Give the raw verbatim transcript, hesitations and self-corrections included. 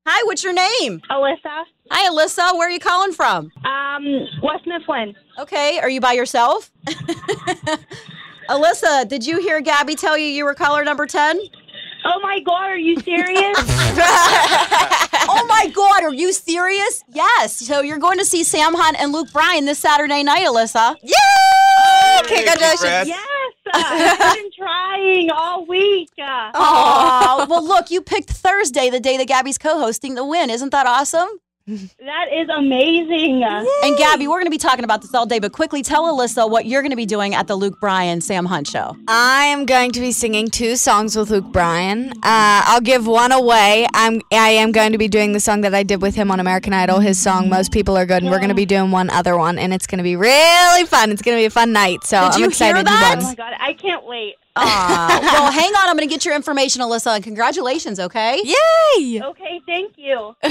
Hi, what's your name? Alyssa. Hi, Alyssa. Where are you calling from? Um, West Mifflin. Okay, are you by yourself? Alyssa, did you hear Gabby tell you you were caller number ten? Oh my God, are you serious? Oh my God, are you serious? Yes. So you're going to see Sam Hunt and Luke Bryan this Saturday night, Alyssa. Yay! Congratulations. Congrats. Yes, uh, I've been trying all week. Uh, Oh, well, look, you picked Thursday, the day that Gabby's co-hosting, the win. Isn't that awesome? that is amazing. Uh, And Gabby, we're going to be talking about this all day, but quickly tell Alyssa what you're going to be doing at the Luke Bryan Sam Hunt show. I am going to be singing two songs with Luke Bryan. Uh, I'll give one away. I'm I am going to be doing the song that I did with him on American Idol. His song "Most People Are Good," and we're going to be doing one other one, and it's going to be really fun. It's going to be a fun night. So Did I'm you excited hear to that? oh win. my God, I can't wait. Aw. Well, hang on. I'm going to get your information, Alyssa, and congratulations, okay? Yay! Okay, thank you.